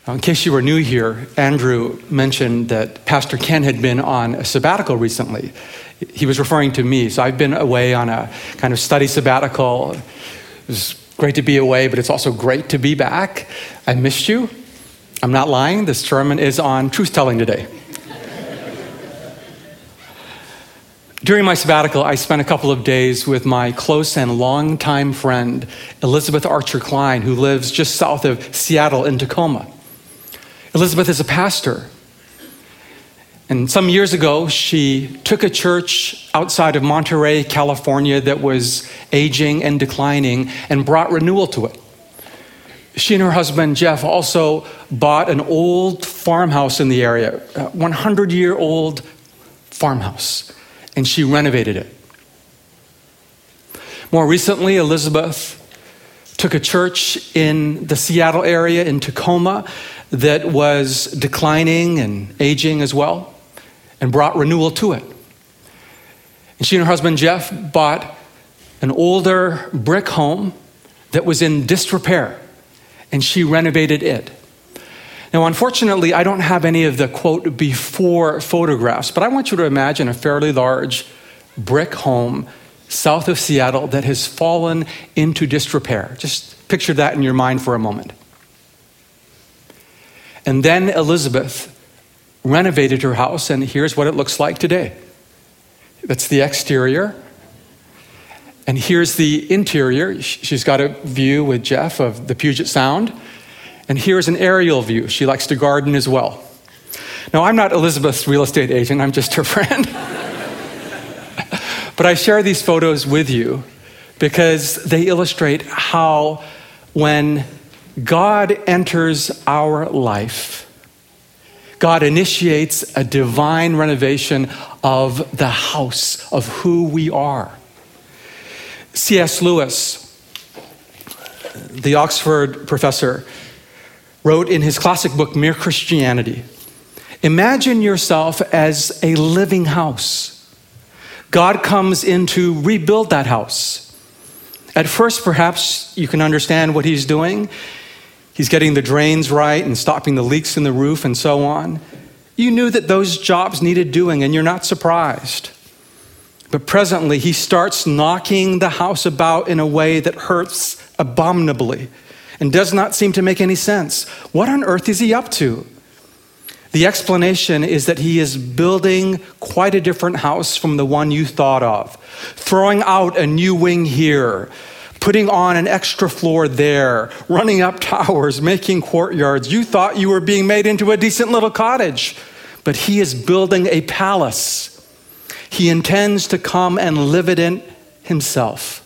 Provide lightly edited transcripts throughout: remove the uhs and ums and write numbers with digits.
In case you were new here, Andrew mentioned that Pastor Ken had been on a sabbatical recently. He was referring to me. So I've been away on a kind of study sabbatical. It was great to be away, but it's also great to be back. I missed you. I'm not lying. This sermon is on truth-telling today. During my sabbatical, I spent a couple of days with my close and longtime friend, Elizabeth Archer Klein, who lives just south of Seattle in Tacoma. Elizabeth is a pastor. And some years ago, she took a church outside of Monterey, California that was aging and declining and brought renewal to it. She and her husband, Jeff, also bought an old farmhouse in the area, a 100-year-old farmhouse, and she renovated it. More recently, Elizabeth took a church in the Seattle area in Tacoma that was declining and aging as well, and brought renewal to it. And she and her husband, Jeff, bought an older brick home that was in disrepair, and she renovated it. Now, unfortunately, I don't have any of the, quote, before photographs, but I want you to imagine a fairly large brick home south of Seattle that has fallen into disrepair. Just picture that in your mind for a moment. And then Elizabeth renovated her house, and here's what it looks like today. That's the exterior. And here's the interior. She's got a view with Jeff of the Puget Sound. And here's an aerial view. She likes to garden as well. Now, I'm not Elizabeth's real estate agent. I'm just her friend. But I share these photos with you because they illustrate how when God enters our life, God initiates a divine renovation of the house of who we are. C.S. Lewis, the Oxford professor, wrote in his classic book, Mere Christianity, imagine yourself as a living house. God comes in to rebuild that house. At first, perhaps you can understand what he's doing. He's getting the drains right and stopping the leaks in the roof and so on. You knew that those jobs needed doing, and you're not surprised. But presently, he starts knocking the house about in a way that hurts abominably and does not seem to make any sense. What on earth is he up to? The explanation is that he is building quite a different house from the one you thought of, throwing out a new wing here, putting on an extra floor there, running up towers, making courtyards. You thought you were being made into a decent little cottage, but he is building a palace. He intends to come and live it in himself.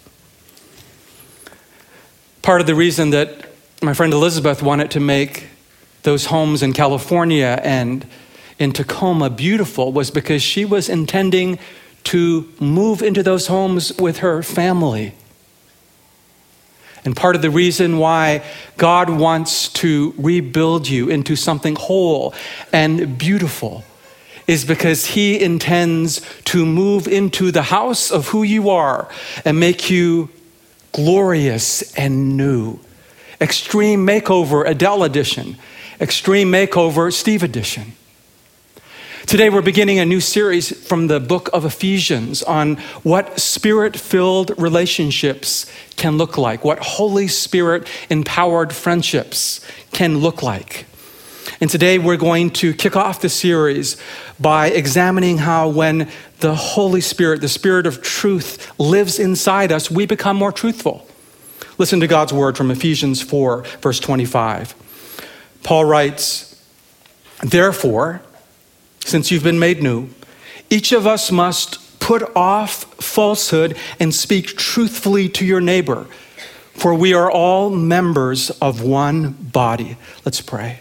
Part of the reason that my friend Elizabeth wanted to make those homes in California and in Tacoma beautiful was because she was intending to move into those homes with her family. And part of the reason why God wants to rebuild you into something whole and beautiful is because he intends to move into the house of who you are and make you glorious and new. Extreme Makeover, Adele Edition. Extreme Makeover, Steve Edition. Today we're beginning a new series from the book of Ephesians on what spirit-filled relationships can look like, what Holy Spirit-empowered friendships can look like. And today we're going to kick off the series by examining how when the Holy Spirit, the Spirit of truth, lives inside us, we become more truthful. Listen to God's word from Ephesians 4, verse 25. Paul writes, therefore, since you've been made new, each of us must put off falsehood and speak truthfully to your neighbor, for we are all members of one body. Let's pray.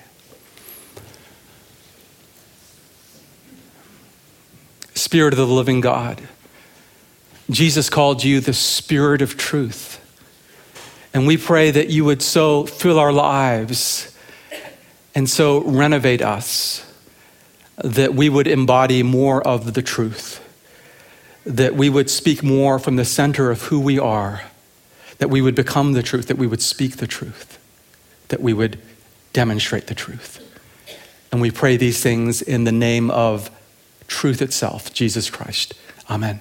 Spirit of the living God, Jesus called you the Spirit of truth. And we pray that you would so fill our lives and so renovate us that we would embody more of the truth, that we would speak more from the center of who we are, that we would become the truth, that we would speak the truth, that we would demonstrate the truth. And we pray these things in the name of truth itself, Jesus Christ. Amen.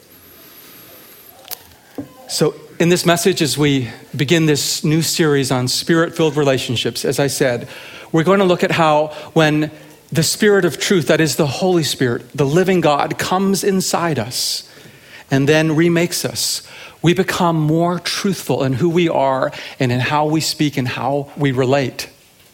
So in this message, as we begin this new series on spirit-filled relationships, as I said, we're going to look at how when the Spirit of truth, that is the Holy Spirit, the living God, comes inside us and then remakes us, we become more truthful in who we are and in how we speak and how we relate.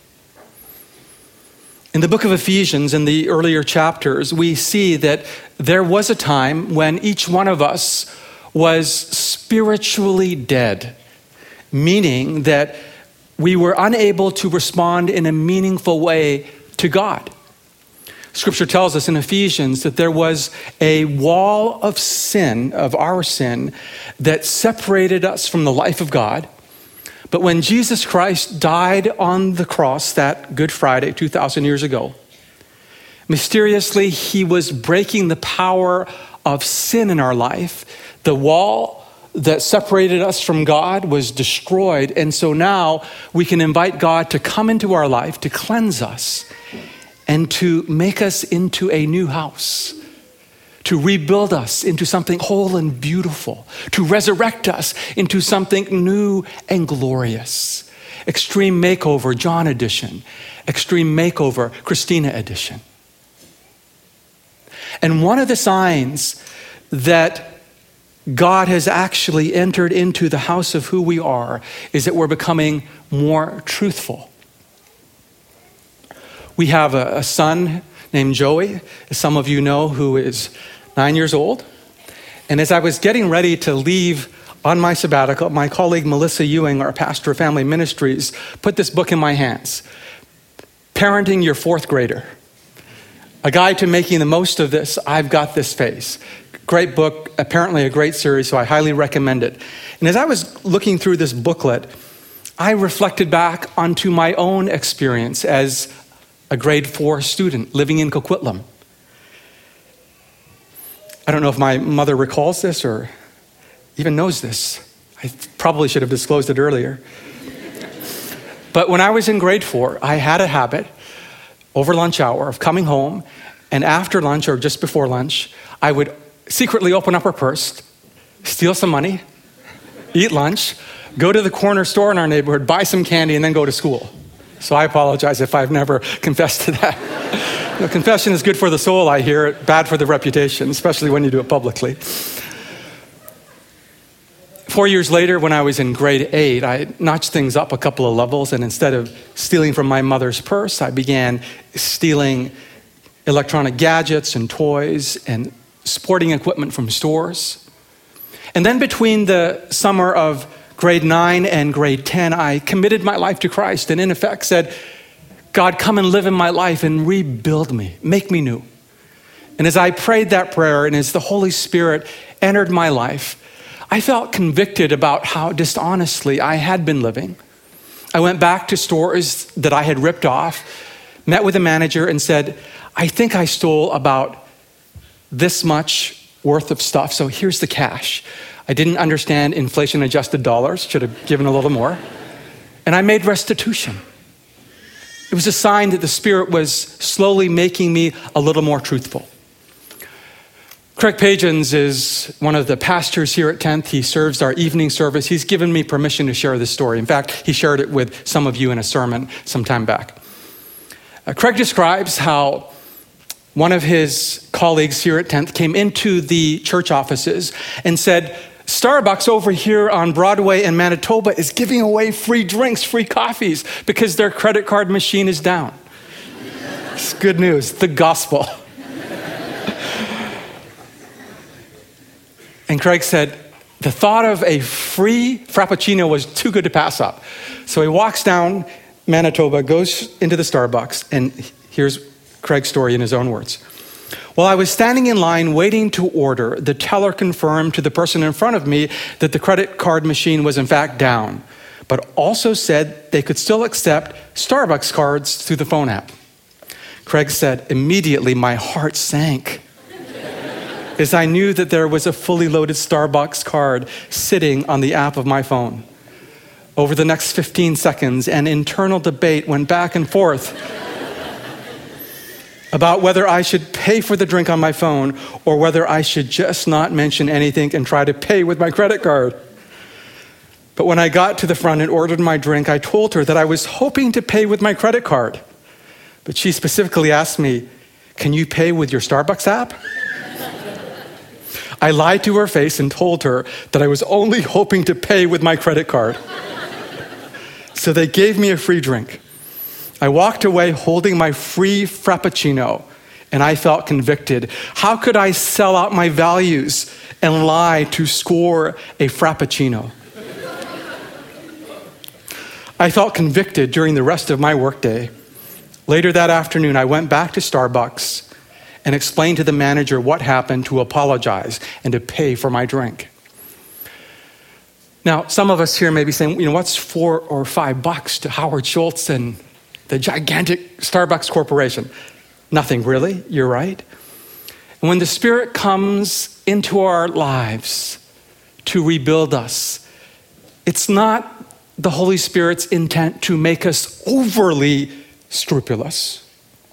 In the book of Ephesians, in the earlier chapters, we see that there was a time when each one of us was spiritually dead, meaning that we were unable to respond in a meaningful way to God. Scripture tells us in Ephesians that there was a wall of sin, of our sin, that separated us from the life of God. But when Jesus Christ died on the cross that Good Friday 2,000 years ago, mysteriously he was breaking the power of sin in our life. The wall that separated us from God was destroyed. And so now we can invite God to come into our life, to cleanse us, and to make us into a new house, to rebuild us into something whole and beautiful, to resurrect us into something new and glorious. Extreme Makeover, John edition. Extreme Makeover, Christina edition. And one of the signs that God has actually entered into the house of who we are is that we're becoming more truthful. We have a son named Joey, as some of you know, who is 9 years old. And as I was getting ready to leave on my sabbatical, my colleague Melissa Ewing, our pastor of family ministries, put this book in my hands, Parenting Your Fourth Grader. A guide to making the most of this, I've Got This Phase. Great book, apparently a great series, so I highly recommend it. And as I was looking through this booklet, I reflected back onto my own experience as a grade 4 student living in Coquitlam. I don't know if my mother recalls this or even knows this. I probably should have disclosed it earlier. But when I was in grade 4, I had a habit over lunch hour of coming home, and after lunch or just before lunch, I would secretly open up her purse, steal some money, eat lunch, go to the corner store in our neighborhood, buy some candy, and then go to school. So I apologize if I've never confessed to that. Confession is good for the soul, I hear, bad for the reputation, especially when you do it publicly. 4 years later, when I was in grade 8, I notched things up a couple of levels, and instead of stealing from my mother's purse, I began stealing electronic gadgets and toys and sporting equipment from stores. And then between the summer of grade 9 and grade 10, I committed my life to Christ and in effect said, God, come and live in my life and rebuild me, make me new. And as I prayed that prayer and as the Holy Spirit entered my life, I felt convicted about how dishonestly I had been living. I went back to stores that I had ripped off, met with the manager and said, I think I stole about this much worth of stuff, so here's the cash. I didn't understand inflation-adjusted dollars, should have given a little more. And I made restitution. It was a sign that the Spirit was slowly making me a little more truthful. Craig Pagans is one of the pastors here at 10th. He serves our evening service. He's given me permission to share this story. In fact, he shared it with some of you in a sermon some time back. Craig describes how one of his colleagues here at 10th came into the church offices and said, Starbucks over here on Broadway in Manitoba is giving away free drinks, free coffees, because their credit card machine is down. It's good news, the gospel. And Craig said, the thought of a free Frappuccino was too good to pass up. So he walks down Manitoba, goes into the Starbucks, and here's Craig's story in his own words. While I was standing in line waiting to order, the teller confirmed to the person in front of me that the credit card machine was in fact down, but also said they could still accept Starbucks cards through the phone app. Craig said, immediately my heart sank as I knew that there was a fully loaded Starbucks card sitting on the app of my phone. Over the next 15 seconds, an internal debate went back and forth about whether I should pay for the drink on my phone or whether I should just not mention anything and try to pay with my credit card. But when I got to the front and ordered my drink, I told her that I was hoping to pay with my credit card. But she specifically asked me, "Can you pay with your Starbucks app?" I lied to her face and told her that I was only hoping to pay with my credit card. So they gave me a free drink. I walked away holding my free Frappuccino, and I felt convicted. How could I sell out my values and lie to score a Frappuccino? I felt convicted during the rest of my workday. Later that afternoon, I went back to Starbucks and explained to the manager what happened, to apologize and to pay for my drink. Now, some of us here may be saying, what's $4 or $5 to Howard Schultz and the gigantic Starbucks corporation? Nothing really, you're right. And when the Spirit comes into our lives to rebuild us, it's not the Holy Spirit's intent to make us overly scrupulous.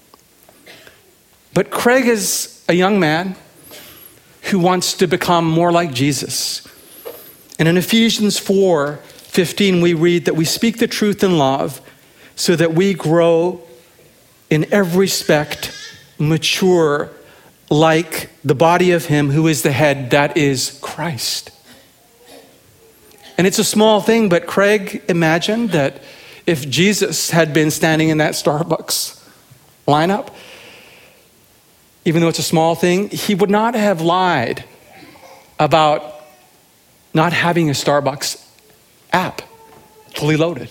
But Craig is a young man who wants to become more like Jesus. And in Ephesians 4:15, we read that we speak the truth in love so that we grow in every respect, mature like the body of him who is the head, that is Christ. And it's a small thing, but Craig imagined that if Jesus had been standing in that Starbucks lineup, even though it's a small thing, he would not have lied about not having a Starbucks app fully loaded.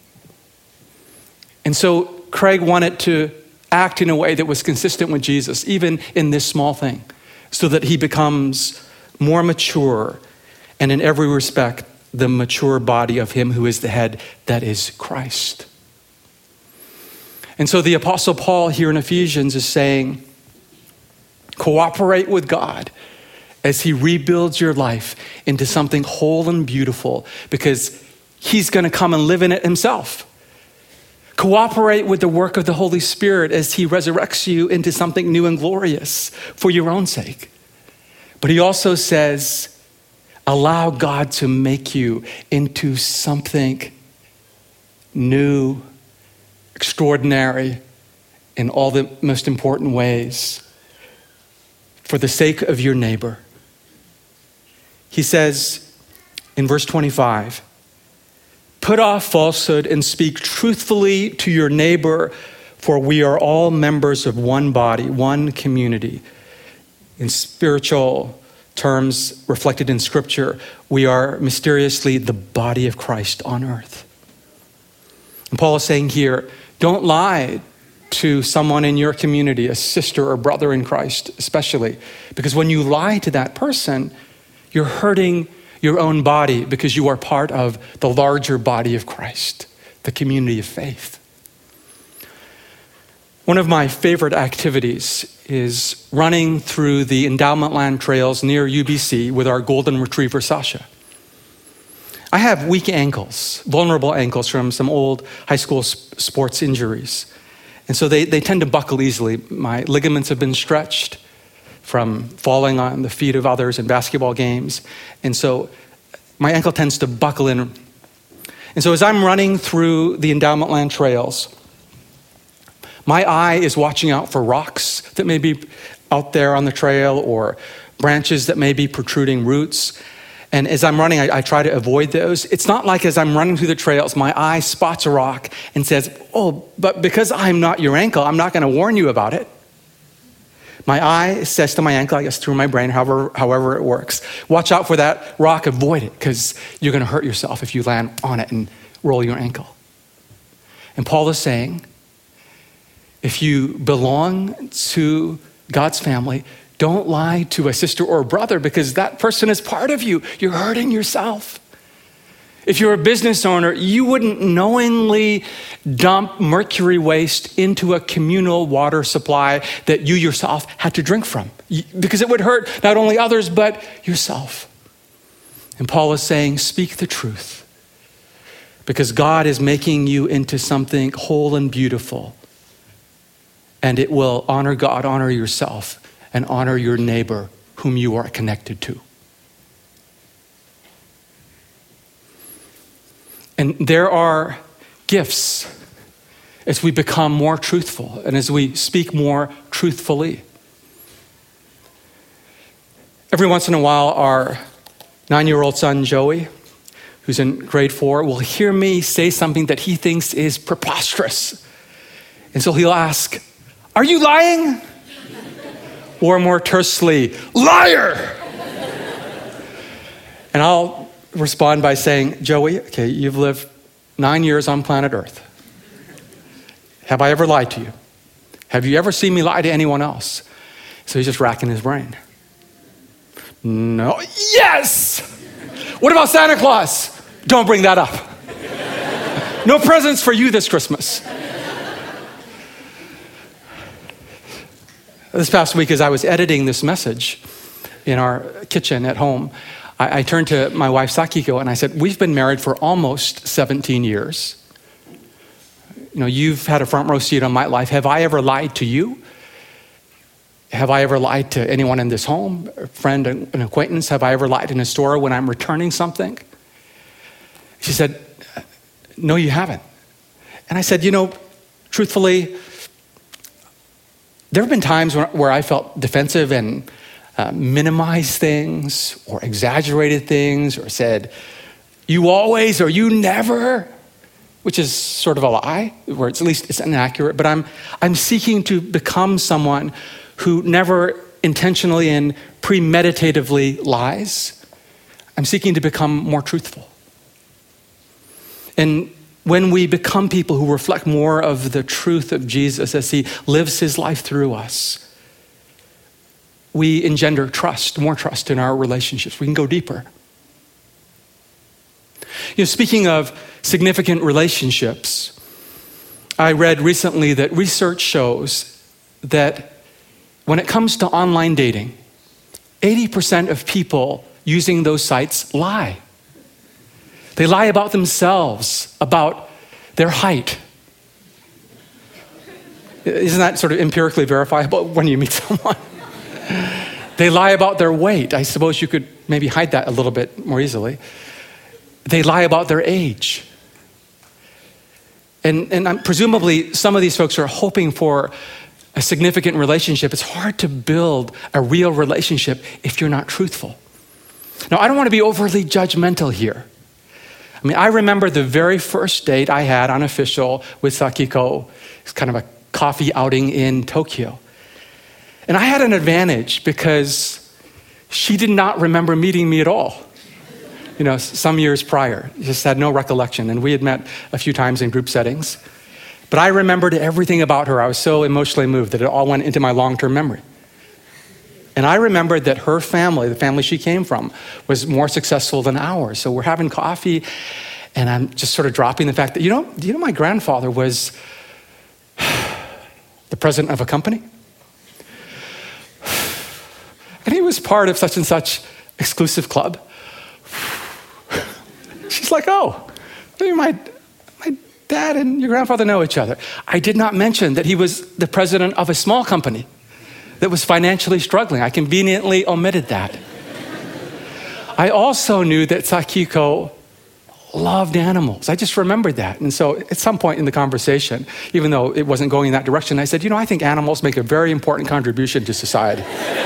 And so Craig wanted to act in a way that was consistent with Jesus, even in this small thing, so that he becomes more mature and in every respect, the mature body of him who is the head, that is Christ. And so the Apostle Paul here in Ephesians is saying, cooperate with God as he rebuilds your life into something whole and beautiful, because he's going to come and live in it himself. Cooperate with the work of the Holy Spirit as he resurrects you into something new and glorious for your own sake. But he also says, allow God to make you into something new, extraordinary, in all the most important ways, for the sake of your neighbor. He says in verse 25, put off falsehood and speak truthfully to your neighbor, for we are all members of one body, one community. In spiritual terms reflected in Scripture, we are mysteriously the body of Christ on earth. And Paul is saying here, don't lie to someone in your community, a sister or brother in Christ especially, because when you lie to that person, you're hurting your own body because you are part of the larger body of Christ, the community of faith. One of my favorite activities is running through the endowment land trails near UBC with our golden retriever, Sasha. I have weak ankles, vulnerable ankles from some old high school sports injuries. And so they tend to buckle easily. My ligaments have been stretched from falling on the feet of others in basketball games. And so my ankle tends to buckle in. And so as I'm running through the endowment land trails, my eye is watching out for rocks that may be out there on the trail or branches that may be protruding roots. And as I'm running, I try to avoid those. It's not like as I'm running through the trails, my eye spots a rock and says, oh, but because I'm not your ankle, I'm not going to warn you about it. My eye says to my ankle, I guess through my brain, however it works, watch out for that rock, avoid it, because you're going to hurt yourself if you land on it and roll your ankle. And Paul is saying, if you belong to God's family, don't lie to a sister or a brother, because that person is part of you. You're hurting yourself. If you're a business owner, you wouldn't knowingly dump mercury waste into a communal water supply that you yourself had to drink from, because it would hurt not only others, but yourself. And Paul is saying, speak the truth. because God is making you into something whole and beautiful. And it will honor God, honor yourself, and honor your neighbor whom you are connected to. And there are gifts as we become more truthful and as we speak more truthfully. Every once in a while, our 9-year-old son, Joey, who's in grade 4, will hear me say something that he thinks is preposterous. And so he'll ask, "Are you lying?" Or more tersely, "Liar!" And I'll respond by saying, "Joey, okay, you've lived 9 years on planet Earth. Have I ever lied to you? Have you ever seen me lie to anyone else?" So he's just racking his brain. "No." "Yes! What about Santa Claus?" "Don't bring that up. No presents for you this Christmas." This past week, as I was editing this message in our kitchen at home, I turned to my wife, Sakiko, and I said, "We've been married for almost 17 years. You know, you've had a front row seat on my life. Have I ever lied to you? Have I ever lied to anyone in this home, a friend, an acquaintance? Have I ever lied in a store when I'm returning something?" She said, "No, you haven't." And I said, truthfully, there have been times where I felt defensive and minimized things or exaggerated things or said, "You always" or "you never," which is sort of a lie, where at least it's inaccurate. But I'm seeking to become someone who never intentionally and premeditatively lies. I'm seeking to become more truthful. And when we become people who reflect more of the truth of Jesus as he lives his life through us, we engender trust, more trust in our relationships. We can go deeper. Speaking of significant relationships, I read recently that research shows that when it comes to online dating, 80% of people using those sites lie. They lie about themselves, about their height. Isn't that sort of empirically verifiable when you meet someone? They lie about their weight. I suppose you could maybe hide that a little bit more easily. They lie about their age. And presumably some of these folks are hoping for a significant relationship. It's hard to build a real relationship if you're not truthful. Now, I don't want to be overly judgmental here. I mean, I remember the very first date I had unofficial with Sakiko. It's kind of a coffee outing in Tokyo. And I had an advantage because she did not remember meeting me at all. Some years prior, just had no recollection. And we had met a few times in group settings. But I remembered everything about her. I was so emotionally moved that it all went into my long-term memory. And I remembered that her family, the family she came from, was more successful than ours. So we're having coffee, and I'm just sort of dropping the fact that, my grandfather was the president of a company. And he was part of such and such exclusive club. She's like, "Oh, maybe my dad and your grandfather know each other." I did not mention that he was the president of a small company that was financially struggling. I conveniently omitted that. I also knew that Sakiko loved animals. I just remembered that. And so at some point in the conversation, even though it wasn't going in that direction, I said, I think animals make a very important contribution to society.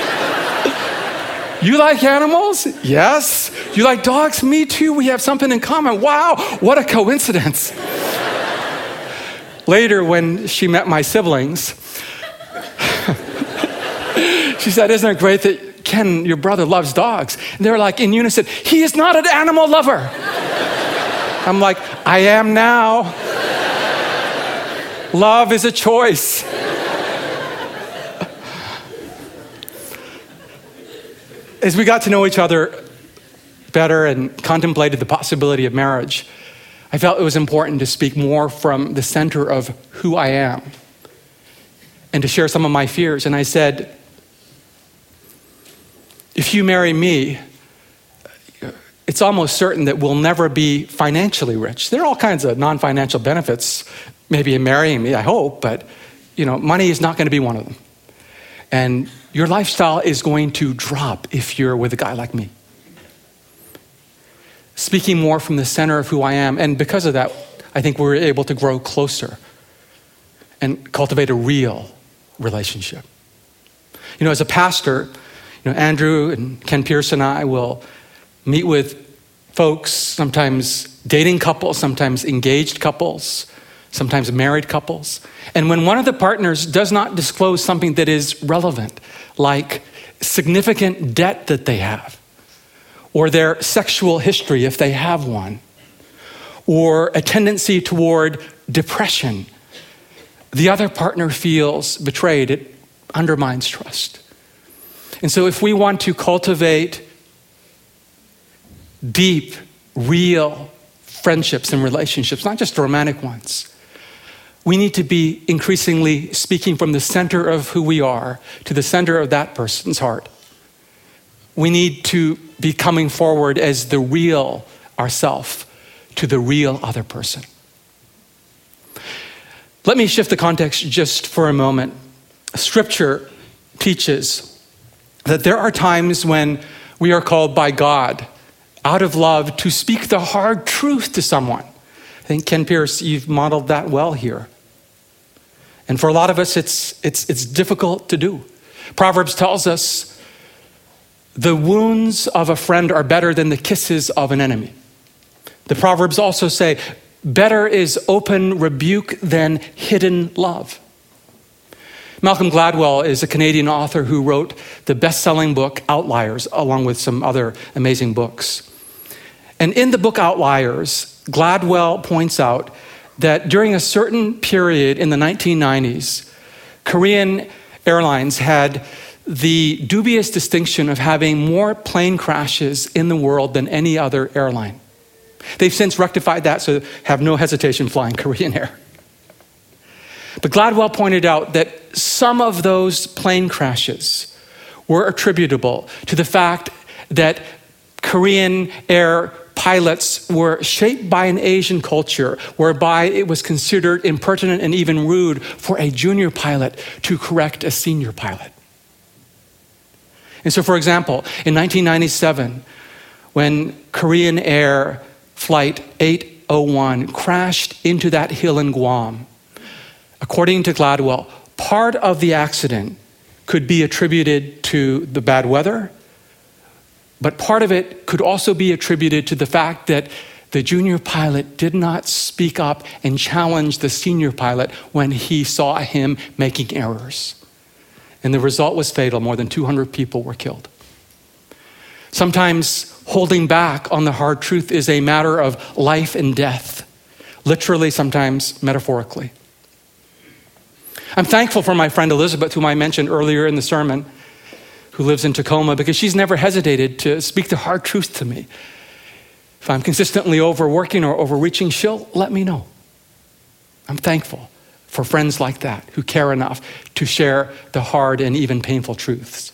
"You like animals?" "Yes." "You like dogs?" "Me too. We have something in common." "Wow, what a coincidence." Later, when she met my siblings, she said, "Isn't it great that Ken, your brother, loves dogs?" And they were like in unison, "He is not an animal lover." I'm like, "I am now. Love is a choice." As we got to know each other better and contemplated the possibility of marriage, I felt it was important to speak more from the center of who I am and to share some of my fears. And I said, if you marry me, it's almost certain that we'll never be financially rich. There are all kinds of non-financial benefits, maybe in marrying me, I hope, but money is not going to be one of them. And your lifestyle is going to drop if you're with a guy like me. Speaking more from the center of who I am, and because of that, I think we're able to grow closer and cultivate a real relationship. As a pastor, Andrew and Ken Pierce and I will meet with folks, sometimes dating couples, sometimes engaged couples, sometimes married couples. And when one of the partners does not disclose something that is relevant, like significant debt that they have, or their sexual history if they have one, or a tendency toward depression, the other partner feels betrayed. It undermines trust. And so if we want to cultivate deep, real friendships and relationships, not just romantic ones, we need to be increasingly speaking from the center of who we are to the center of that person's heart. We need to be coming forward as the real ourself to the real other person. Let me shift the context just for a moment. Scripture teaches that there are times when we are called by God out of love to speak the hard truth to someone. I think, Ken Pierce, you've modeled that well here. And for a lot of us, it's difficult to do. Proverbs tells us the wounds of a friend are better than the kisses of an enemy. The Proverbs also say, better is open rebuke than hidden love. Malcolm Gladwell is a Canadian author who wrote the best-selling book Outliers, along with some other amazing books. And in the book Outliers, Gladwell points out that during a certain period in the 1990s, Korean Airlines had the dubious distinction of having more plane crashes in the world than any other airline. They've since rectified that, so have no hesitation flying Korean Air. But Gladwell pointed out that some of those plane crashes were attributable to the fact that Korean Air pilots were shaped by an Asian culture whereby it was considered impertinent and even rude for a junior pilot to correct a senior pilot. And so, for example, in 1997, when Korean Air Flight 801 crashed into that hill in Guam, according to Gladwell, part of the accident could be attributed to the bad weather, but part of it could also be attributed to the fact that the junior pilot did not speak up and challenge the senior pilot when he saw him making errors. And the result was fatal. More than 200 people were killed. Sometimes holding back on the hard truth is a matter of life and death, literally, sometimes metaphorically. I'm thankful for my friend Elizabeth, whom I mentioned earlier in the sermon, who lives in Tacoma, because she's never hesitated to speak the hard truth to me. If I'm consistently overworking or overreaching, she'll let me know. I'm thankful for friends like that who care enough to share the hard and even painful truths.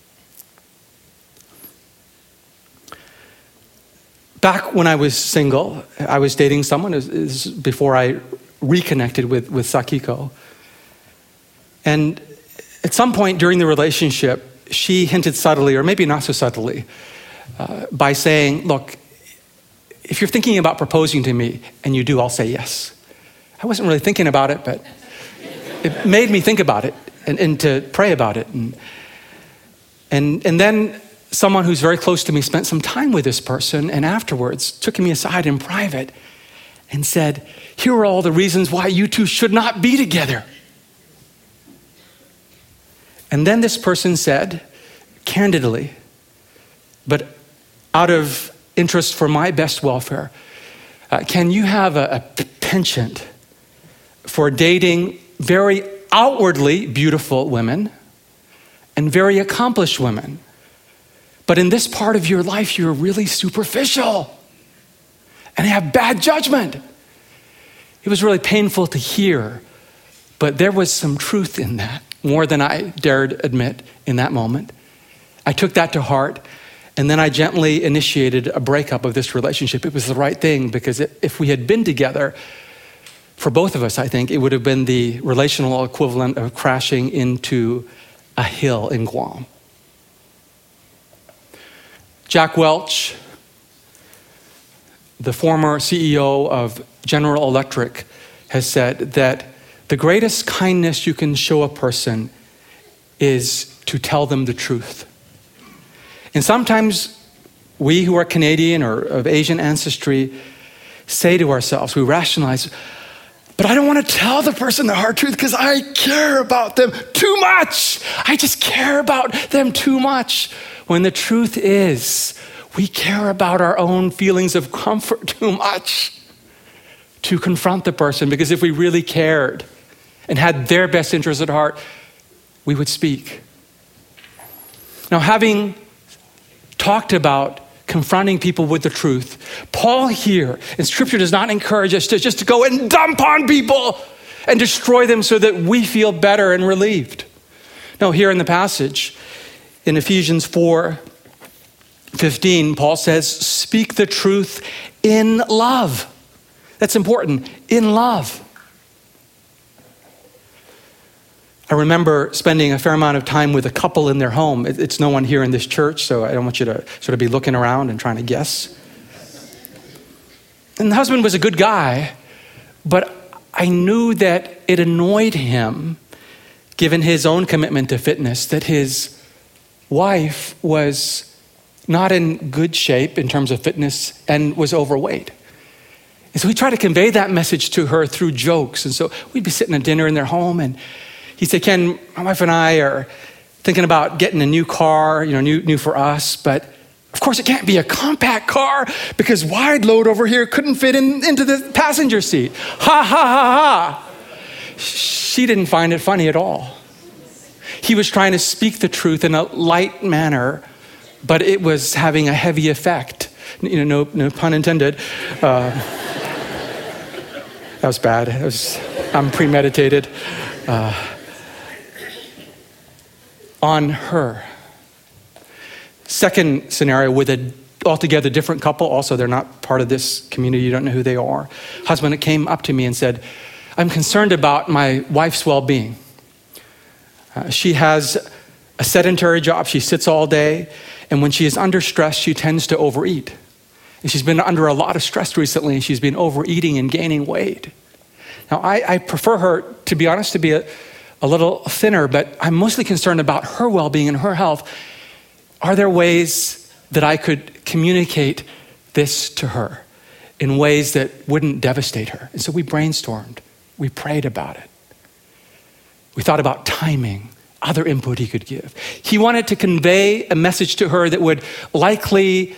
Back when I was single, I was dating someone before I reconnected with Sakiko. And at some point during the relationship, she hinted subtly, or maybe not so subtly, by saying, look, if you're thinking about proposing to me, and you do, I'll say yes. I wasn't really thinking about it, but it made me think about it and to pray about it. And then someone who's very close to me spent some time with this person, and afterwards took me aside in private and said, here are all the reasons why you two should not be together. And then this person said, candidly, but out of interest for my best welfare, can you have a penchant for dating very outwardly beautiful women and very accomplished women, but in this part of your life, you're really superficial and have bad judgment? It was really painful to hear, but there was some truth in that, more than I dared admit in that moment. I took that to heart, And then I gently initiated a breakup of this relationship. It was the right thing because if we had been together, for both of us, I think, it would have been the relational equivalent of crashing into a hill in Guam. Jack Welch, the former CEO of General Electric, has said that the greatest kindness you can show a person is to tell them the truth. And sometimes we who are Canadian or of Asian ancestry say to ourselves, we rationalize, but I don't want to tell the person the hard truth because I care about them too much. I just care about them too much. When the truth is, we care about our own feelings of comfort too much to confront the person, because if we really cared and had their best interests at heart, we would speak. Now, having talked about confronting people with the truth, Paul here in Scripture does not encourage us to just go and dump on people and destroy them so that we feel better and relieved. No, here in the passage, in Ephesians 4:15, Paul says, speak the truth in love. That's important, in love. I remember spending a fair amount of time with a couple in their home. It's no one here in this church, so I don't want you to sort of be looking around and trying to guess. And the husband was a good guy, but I knew that it annoyed him, given his own commitment to fitness, that his wife was not in good shape in terms of fitness and was overweight. And so he tried to convey that message to her through jokes. And so we'd be sitting at dinner in their home, and he'd say, Ken, my wife and I are thinking about getting a new car, new for us, but of course it can't be a compact car because wide load over here couldn't fit into the passenger seat. Ha, ha, ha, ha. She didn't find it funny at all. He was trying to speak the truth in a light manner, but it was having a heavy effect. No pun intended. That was bad. It was unpremeditated. On her. Second scenario with an altogether different couple. Also, they're not part of this community. You don't know who they are. Husband came up to me and said, I'm concerned about my wife's well-being. She has a sedentary job. She sits all day. And when she is under stress, she tends to overeat. And she's been under a lot of stress recently. And she's been overeating and gaining weight. Now, I prefer her, to be honest, to be a little thinner, but I'm mostly concerned about her well-being and her health. Are there ways that I could communicate this to her in ways that wouldn't devastate her? And so we brainstormed. We prayed about it. We thought about timing, other input he could give. He wanted to convey a message to her that would likely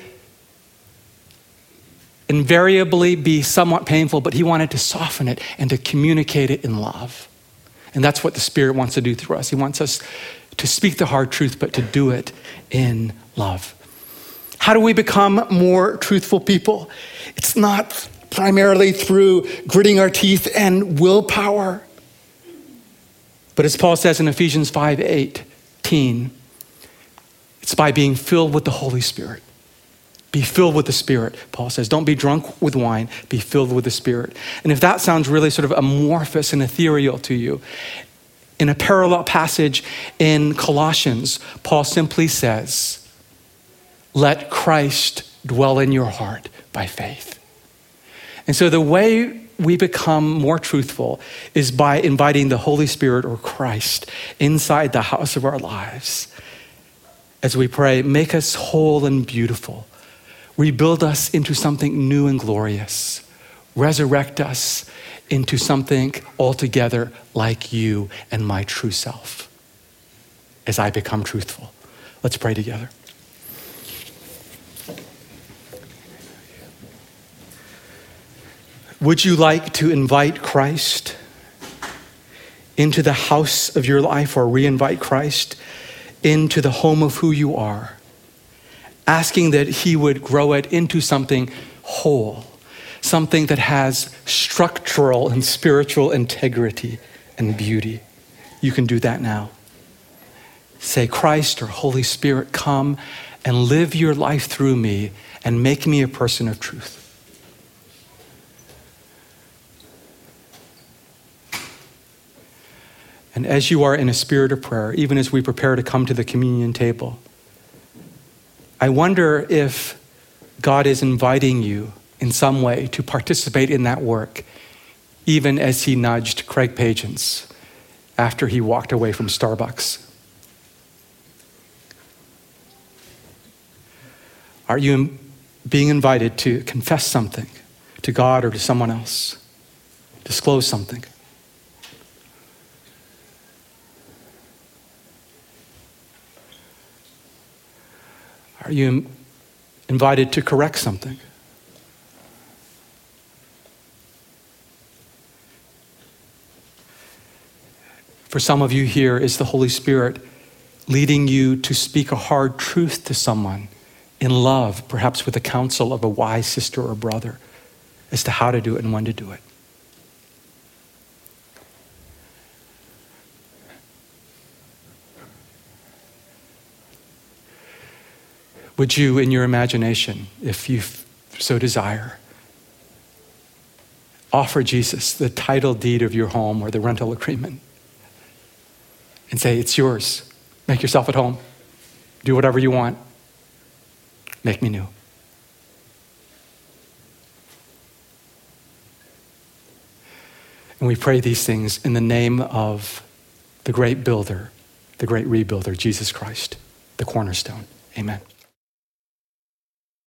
invariably be somewhat painful, but he wanted to soften it and to communicate it in love. And that's what the Spirit wants to do through us. He wants us to speak the hard truth, but to do it in love. How do we become more truthful people? It's not primarily through gritting our teeth and willpower. But as Paul says in Ephesians 5:18, it's by being filled with the Holy Spirit. Be filled with the Spirit, Paul says. Don't be drunk with wine, be filled with the Spirit. And if that sounds really sort of amorphous and ethereal to you, in a parallel passage in Colossians, Paul simply says, let Christ dwell in your heart by faith. And so the way we become more truthful is by inviting the Holy Spirit or Christ inside the house of our lives. As we pray, make us whole and beautiful. Rebuild us into something new and glorious. Resurrect us into something altogether like you and my true self as I become truthful. Let's pray together. Would you like to invite Christ into the house of your life, or re-invite Christ into the home of who you are? Asking that he would grow it into something whole, something that has structural and spiritual integrity and beauty. You can do that now. Say, Christ or Holy Spirit, come and live your life through me and make me a person of truth. And as you are in a spirit of prayer, even as we prepare to come to the communion table, I wonder if God is inviting you in some way to participate in that work, even as he nudged Craig Pagans after he walked away from Starbucks. Are you being invited to confess something to God or to someone else? Disclose something? Are you invited to correct something? For some of you here, is the Holy Spirit leading you to speak a hard truth to someone in love, perhaps with the counsel of a wise sister or brother, as to how to do it and when to do it? Would you, in your imagination, if you so desire, offer Jesus the title deed of your home or the rental agreement and say, it's yours. Make yourself at home. Do whatever you want. Make me new. And we pray these things in the name of the great builder, the great rebuilder, Jesus Christ, the cornerstone. Amen.